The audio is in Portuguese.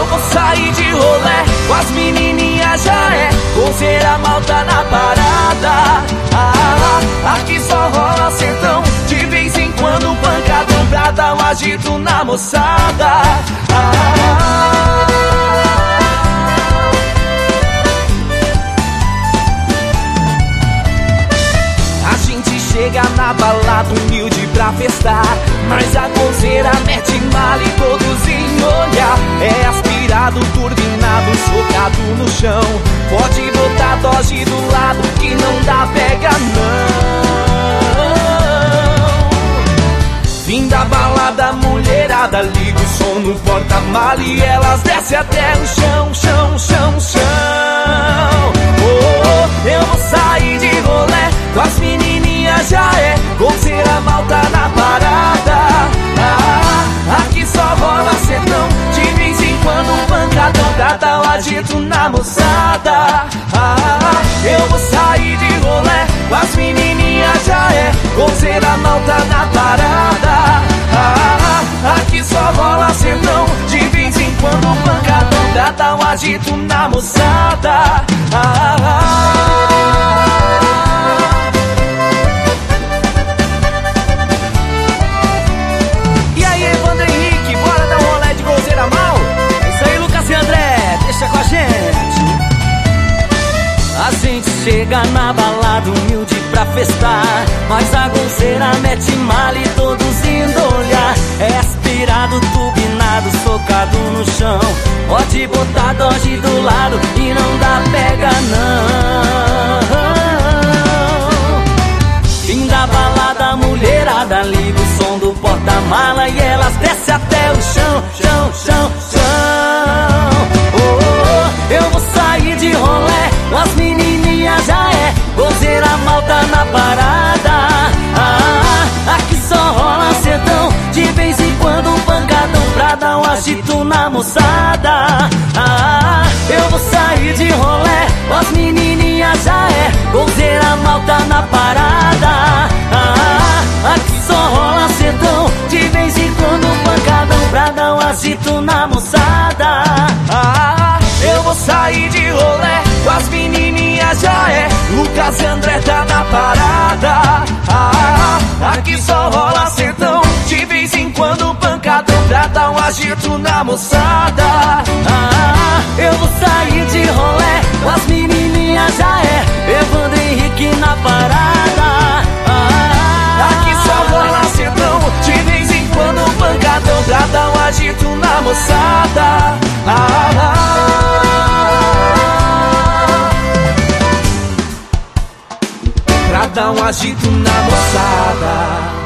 eu vou sair de rolê com as menininhas, já é Golzeira, malta na parada. Aqui só rola sertão, de vez em quando pancadão pra dar um agito na moçada. A gente chega na balada humilde pra festar, mas a Golzeira mete mala e todos em olhar. É aspirado, turbinado, socado no chão. Pode botar dose do lado que não dá pega não. Fim da balada, mulherada liga o som no porta-mala e elas descem até o chão, chão, chão, chão. Oh, eu vou sair de rolê com as menininhas, já é Golzeira, malta na parada. Aqui só rola sertão, de vez em quando pancadão pra dar um agito na moçada. Eu vou sair de rolê com as menininhas, já é Golzeira, malta na parada. Aqui só rola sertão, de vez em quando pancadão pra dar um agito na moçada. E aí, Evandro Henrique, bora dar um rolê de Golzeira mal? Isso aí, Lucas e André, deixa com a gente. A gente chega na balada humilde pra festar, mas a Golzeira mete mala e todos indo olhar. É aspirado, turbinado, socado no chão. Pode botar dose do lado e não dá pega não. Fim da balada, mulherada liga o som do porta-mala e elas descem até o chão, chão, chão, chão. Oh, eu vou sair de rolê com as menininhas, já é Golzeira, malta na parada. Aqui só rola sertão, de vez em quando pancadão pra dar um agito na moçada. Eu vou sair de rolê com as menininhas, já é Golzeira, malta na parada. Aqui só rola sertão, de vez em quando pancadão pra dar um agito na moçada. Eu vou sair de rolê com as menininhas, já é Lucas e André tá na parada. Aqui só rola sertão, de vez em quando pancadão pra dar um agito na moçada. Eu vou sair de rolê com as menininhas, já é Evandro Henrique na parada. Aqui só rola sertão, de vez em quando pancadão pra dar um agito na moçada. Pra dar um agito na moçada.